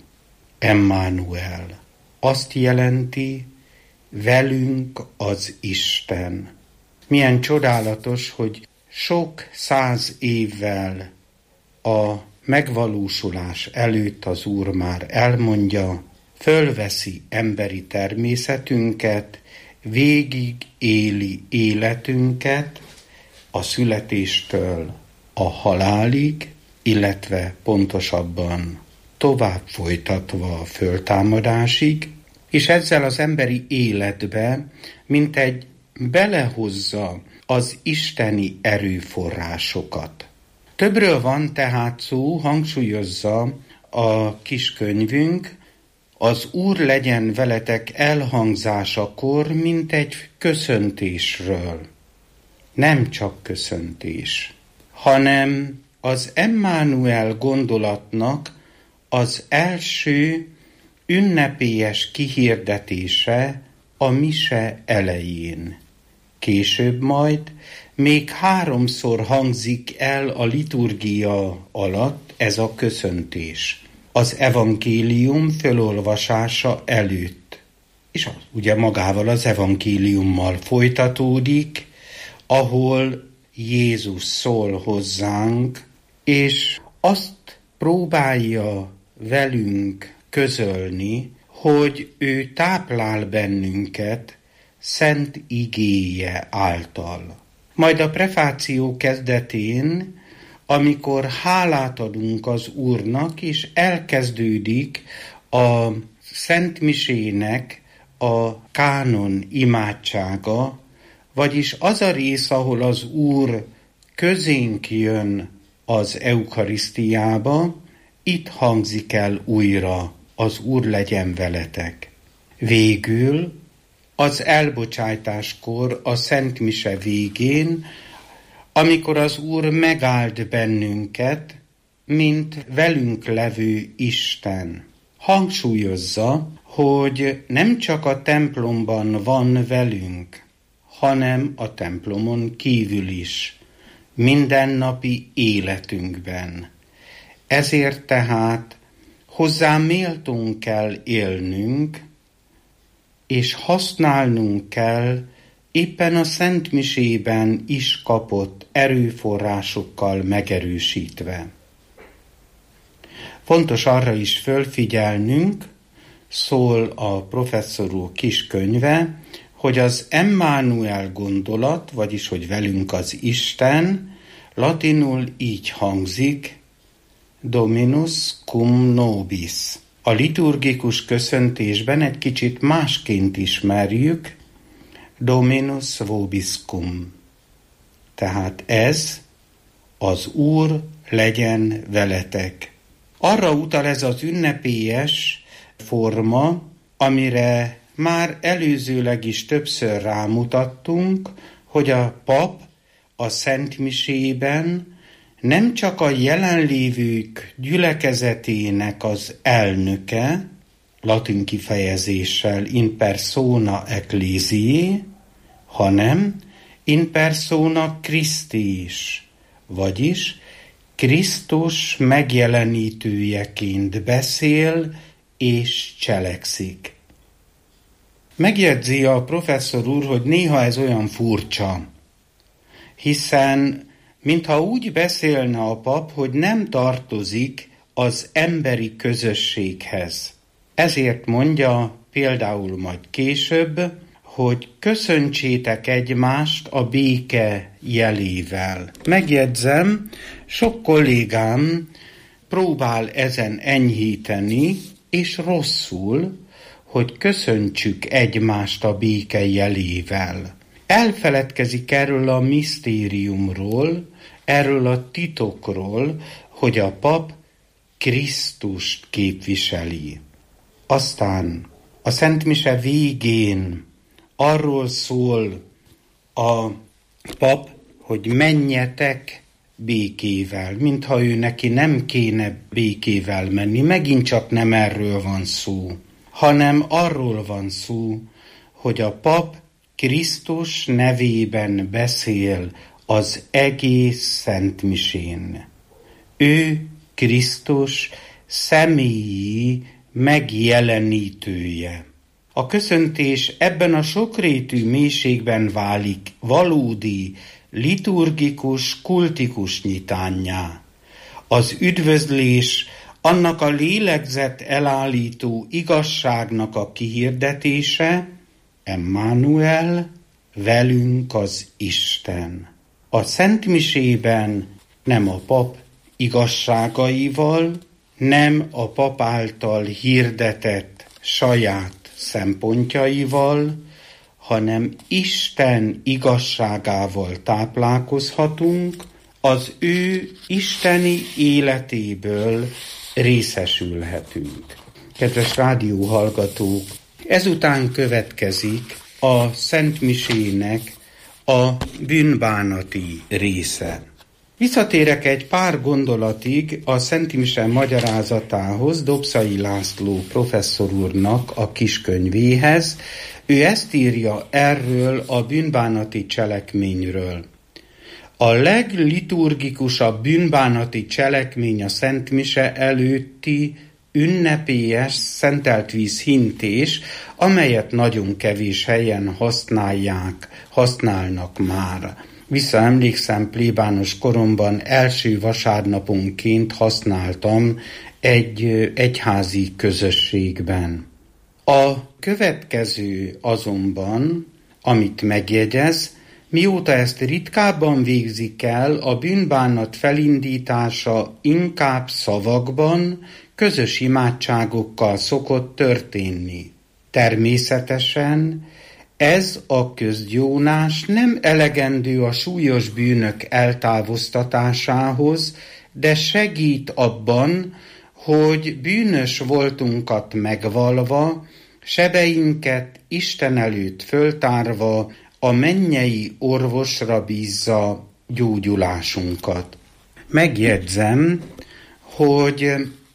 Speaker 11: Emmanuel azt jelenti, velünk az Isten. Milyen csodálatos, hogy sok 100 évvel a megvalósulás előtt az Úr már elmondja, fölveszi emberi természetünket, végig éli életünket a születéstől a halálig, illetve pontosabban tovább folytatva a föltámadásig, és ezzel az emberi életbe mintegy belehozza az isteni erőforrásokat. Többről van tehát szó, hangsúlyozza a kis könyvünk, az Úr legyen veletek elhangzásakor, mint egy köszöntésről. Nem csak köszöntés, hanem az Emmanuel gondolatnak az első ünnepélyes kihirdetése a mise elején. Később majd még 3-szor hangzik el a liturgia alatt ez a köszöntés. Az evangélium fölolvasása előtt. És ugye magával az evangéliummal folytatódik, ahol Jézus szól hozzánk, és azt próbálja velünk közölni, hogy ő táplál bennünket szent igéje által. Majd a prefáció kezdetén amikor hálát adunk az Úrnak, és elkezdődik a Szentmisének a kánon imádsága, vagyis az a rész, ahol az Úr közénk jön az eukarisztiába, itt hangzik el újra: az Úr legyen veletek. Végül az elbocsájtáskor, a Szent Mise végén, amikor az Úr megáld bennünket, mint velünk levő Isten, hangsúlyozza, hogy nem csak a templomban van velünk, hanem a templomon kívül is, mindennapi életünkben. Ezért tehát hozzá méltón kell élnünk, és használnunk kell éppen a Szent Misében is kapott erőforrásokkal megerősítve. Fontos arra is fölfigyelnünk, szól a professzor úr kis könyve, hogy az Emmanuel gondolat, vagyis hogy velünk az Isten, latinul így hangzik: Dominus cum nobis. A liturgikus köszöntésben egy kicsit másként ismerjük: Dominus vobiscum. Tehát ez, az Úr legyen veletek. Arra utal ez az ünnepélyes forma, amire már előzőleg is többször rámutattunk, hogy a pap a Szent Misében nem csak a jelenlévők gyülekezetének az elnöke, latin kifejezéssel in persona ecclesiae, hanem in persona Christi is, vagyis Krisztus megjelenítőjeként beszél és cselekszik. Megjegyzi a professzor úr, hogy néha ez olyan furcsa, hiszen mintha úgy beszélne a pap, hogy nem tartozik az emberi közösséghez. Ezért mondja például majd később, hogy köszöntsétek egymást a béke jelével. Megjegyzem, sok kollégám próbál ezen enyhíteni, és rosszul, hogy köszöntsük egymást a béke jelével. Elfeledkezik erről a misztériumról, erről a titokról, hogy a pap Krisztust képviseli. Aztán a Szent Mise végén arról szól a pap, hogy menjetek békével, mintha ő neki nem kéne békével menni. Megint csak nem erről van szó, hanem arról van szó, hogy a pap Krisztus nevében beszél az egész Szent Misén. Ő Krisztus személyi megjelenítője. A köszöntés ebben a sokrétű mélységben válik valódi, liturgikus, kultikus nyitánnyá. Az üdvözlés annak a lélegzett elállító igazságnak a kihirdetése, Emmanuel, velünk az Isten. A Szent Misében nem a pap igazságaival, nem a pap által hirdetett saját szempontjaival, hanem Isten igazságával táplálkozhatunk, az ő isteni életéből részesülhetünk. Kedves rádióhallgatók, ezután következik a Szent Misének a bűnbánati része. Visszatérek egy pár gondolatig a Szent Mise magyarázatához, Dobszai László professzor úrnak a kiskönyvéhez. Ő ezt írja erről a bűnbánati cselekményről. A legliturgikusabb bűnbánati cselekmény a Szent Mise előtti ünnepélyes szentelt víz hintés, amelyet nagyon kevés helyen használnak már. Visszaemlékszem, plébános koromban első vasárnaponként használtam egy egyházi közösségben. A következő azonban, amit megjegyez, Mióta ezt ritkábban végzik el, a bűnbánat felindítása inkább szavakban, közös imádságokkal szokott történni. Természetesen ez a közgyónás nem elegendő a súlyos bűnök eltávoztatásához, de segít abban, hogy bűnös voltunkat megvalva, sebeinket Isten előtt föltárva, a mennyei orvosra bízza gyógyulásunkat. Megjegyzem, hogy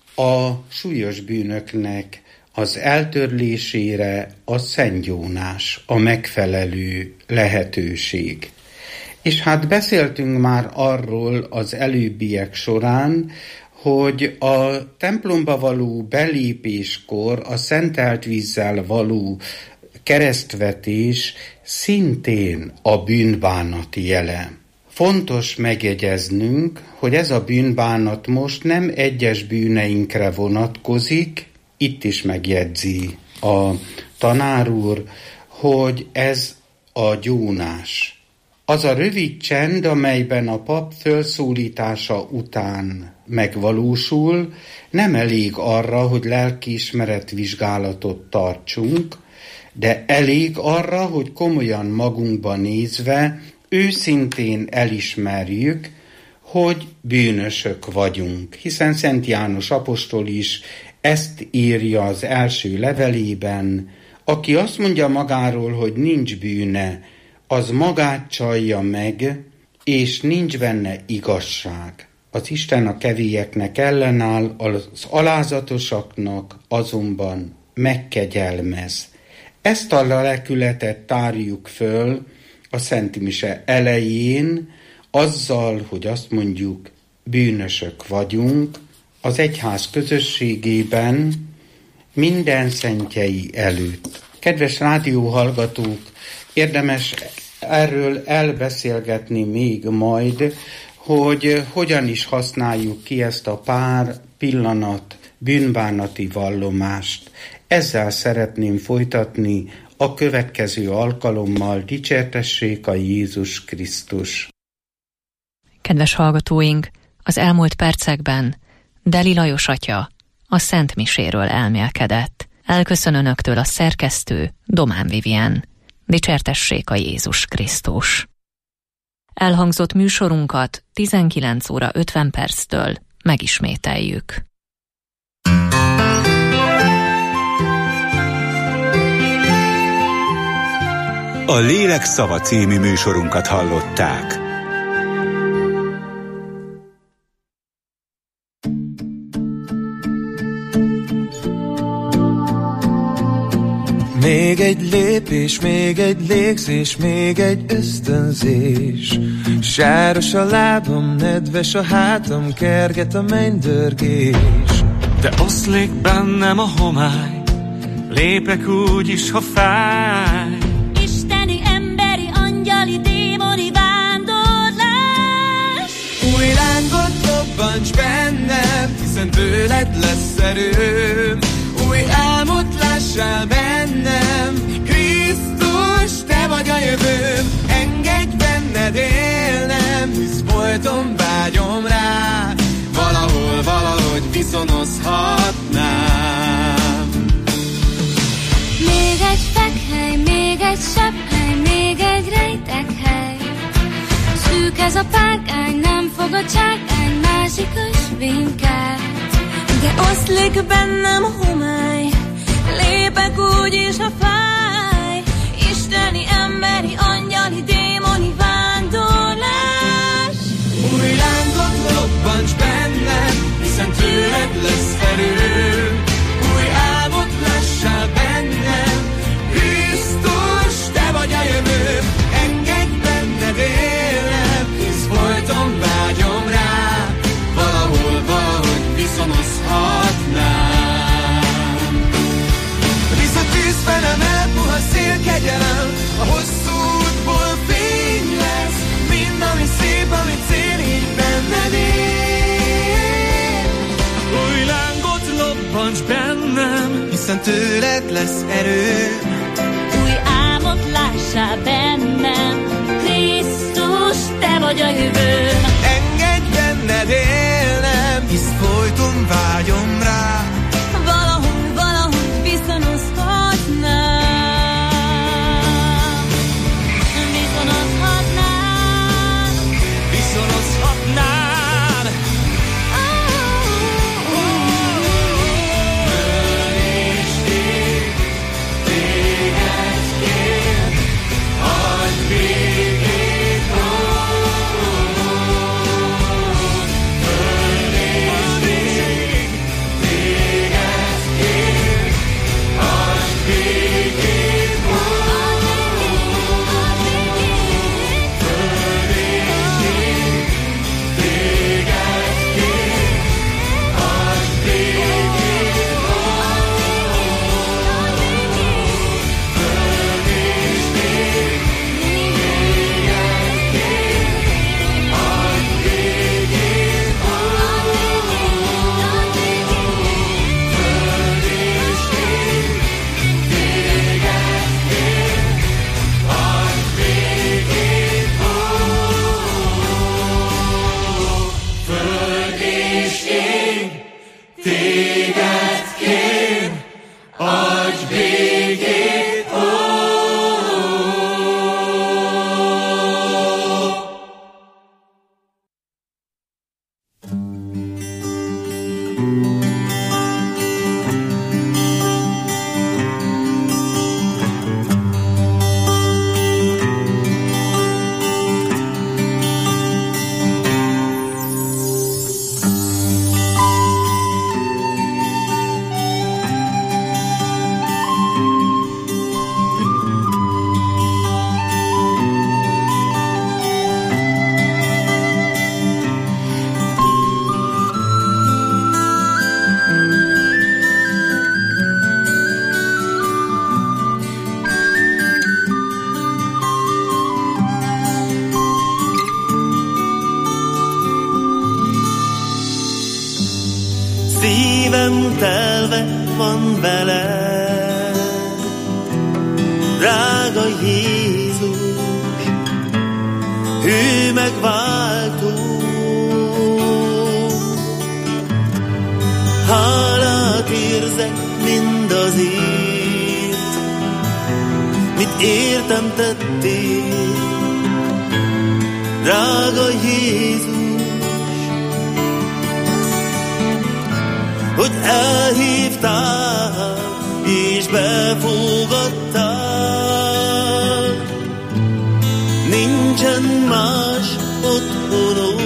Speaker 11: a súlyos bűnöknek az eltörlésére a szentgyónás a megfelelő lehetőség. És hát beszéltünk már arról az előbbiek során, hogy a templomba való belépéskor a szentelt vízzel való keresztvetés szintén a bűnbánat jele. Fontos megjegyeznünk, hogy ez a bűnbánat most nem egyes bűneinkre vonatkozik, itt is megjegyzi a tanár úr, hogy ez a gyónás. Az a rövid csend, amelyben a pap fölszólítása után megvalósul, nem elég arra, hogy lelkiismeretvizsgálatot tartsunk, de elég arra, hogy komolyan magunkba nézve, őszintén elismerjük, hogy bűnösök vagyunk, hiszen Szent János apostol is ezt írja az első levelében, aki azt mondja magáról, hogy nincs bűne, az magát csalja meg, és nincs benne igazság. Az Isten a kevélyeknek ellenáll, az alázatosaknak azonban megkegyelmez. Ezt a lelkületet tárjuk föl a Szent Mise elején, azzal, hogy azt mondjuk, bűnösök vagyunk, az egyház közösségében, minden szentjei előtt. Kedves rádióhallgatók, érdemes erről elbeszélgetni még majd, hogy hogyan is használjuk ki ezt a pár pillanat bűnbánati vallomást. Ezzel szeretném folytatni a következő alkalommal. Dicsértessék a Jézus Krisztus!
Speaker 10: Kedves hallgatóink, az elmúlt percekben Deli Lajos atya a Szent Miséről elmélkedett. Elköszön önöktől a szerkesztő Domán Vivien. Dicsértessék a Jézus Krisztus! Elhangzott műsorunkat 19 óra 50 perctől megismételjük.
Speaker 9: A Lélek Szava című műsorunkat hallották.
Speaker 12: Még egy lépés, még egy légzés, még egy ösztönzés. Sáros a lábam, nedves a hátam, kerget a mennydörgés.
Speaker 6: De oszlik bennem a homály, lépek úgy is, ha fáj.
Speaker 13: Isteni, emberi, angyali, démoni vándorlás.
Speaker 12: Új lángot robbancs bennem, hiszen tőled lesz erőm. Új álmot lássál bennem, Krisztus, te vagy a jövőm. Engedj benned élnem, hisz folyton vágyom rá. Valahol, valahogy viszonozhatnám.
Speaker 13: Még egy fekhely, még egy sepphely, még egy rejtekhely. Szűk ez a párkány, nem fog a csákány, másik ösvénykát. De oszlik bennem homály, lépek úgy is, ha fáj. Isteni, emberi, angyali, démoni vándorlás.
Speaker 12: Új lángot robbancs bennem, hiszen tőled lesz erőm. Új álmot lássál bennem, Krisztus, te vagy a jövőm. Engedj benned élnem, hisz folyton vágyom rá. Valahol, valahogy viszonozhatnám. Visz a tűzfelem, elpuha szélkegyelem, a hosszú útból fény lesz. Mind, ami szép, ami cél, így benned él.
Speaker 6: Új lángot lobbancs bennem,
Speaker 12: hiszen tőled lesz erő.
Speaker 13: Új álmot lássál bennem, Krisztus.
Speaker 6: telve van vele. Drága Jézus, hű megváltó, hálát érzek mindazért, mit értem tettél. Drága Jézus, hogy elhívtál és befogadtál. Nincsen más otthonom,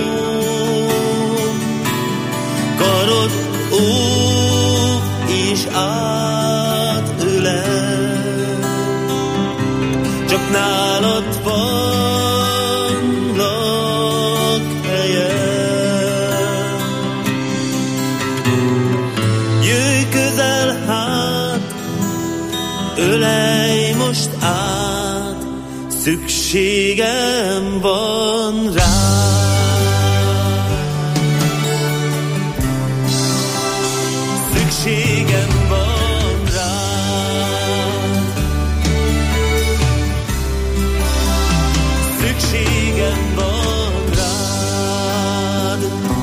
Speaker 6: karod óv és átölel. Csak nálad van lakhelye. Jöjj közel hát, ölelj most át, szükségem van rá. Szükségem van rá. Szükségem van rád.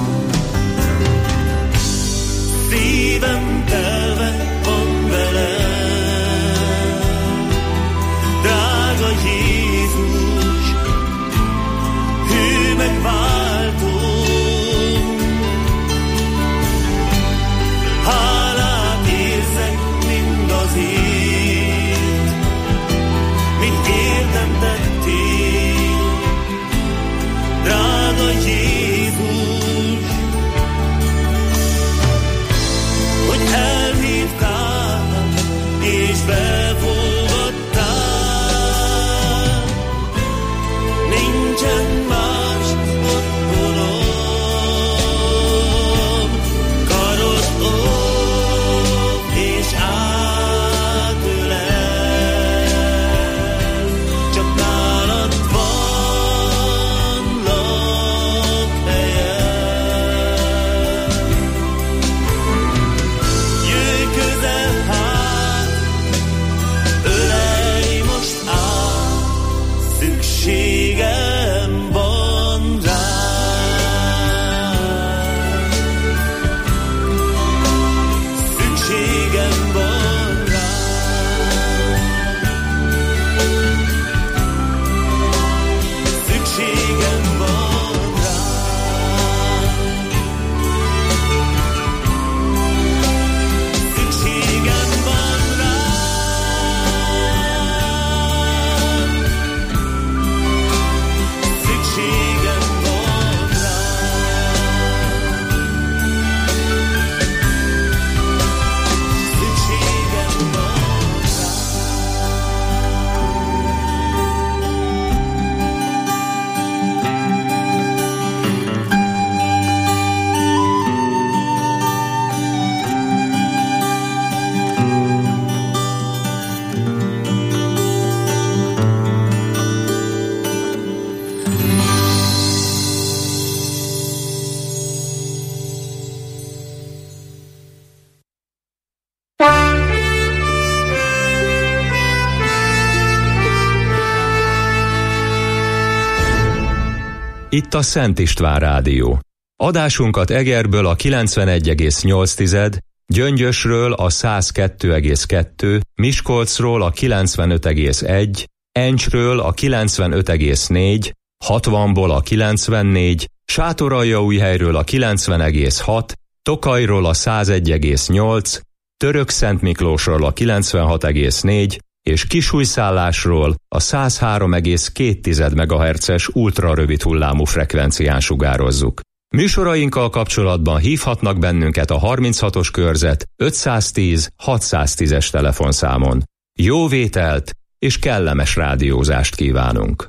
Speaker 6: Szívem telve van vele. Drága Jézus, hű megváltó, hálát érzek mindazért, mit értem tettél. Drága Jézus, hogy elhívtál és befogadtál. Nincsen más otthonom, karod óv és átölel. Csak nálad van lakhelye. Jöjj közel hát, ölelj most át, szükségem van rád. Szükségem van rád. Szükségem van rád. Szükségem van rád. Szükségem van rád. Szükségem van
Speaker 1: Itt a Szent István Rádió. Adásunkat Egerből a 91,8, Gyöngyösről a 102,2, Miskolcról a 95,1, Encsről a 95,4, 60-ból a 94, Sátoraljaújhelyről a 90,6, Tokajról a 101,8, Törökszentmiklósról a 96,4 és Kisújszállásról a 103,2 MHz-es ultrarövid hullámú frekvencián sugározzuk. Műsorainkkal kapcsolatban hívhatnak bennünket a 36-os körzet 510 610-es telefonszámon. Jó vételt és kellemes rádiózást kívánunk!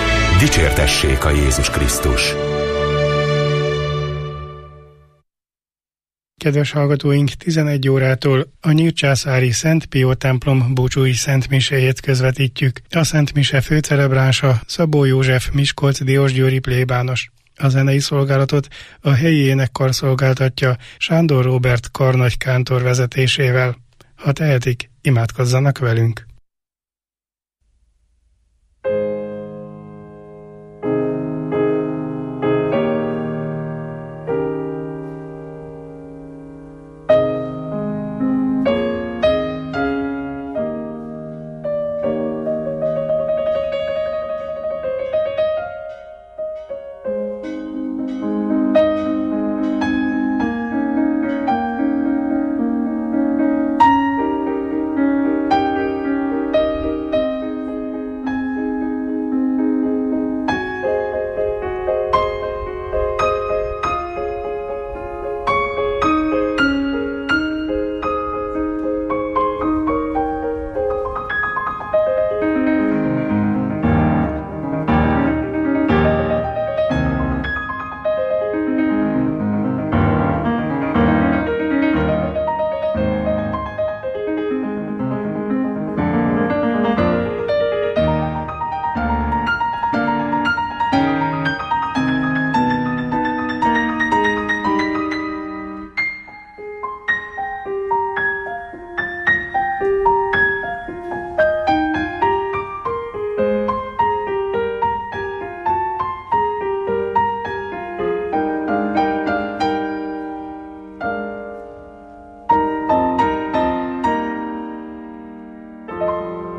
Speaker 3: Dicsértessék a Jézus Krisztus!
Speaker 14: Kedves hallgatóink, 11 órától a Nyírcsászári Szent Pió templom búcsúi szentmiséjét közvetítjük. A szentmise főcelebránsa Szabó József Miskolc diósgyőri plébános. A zenei szolgálatot a helyi énekkar szolgáltatja Sándor Róbert karnagy kántor vezetésével. Ha tehetik, imádkozzanak velünk!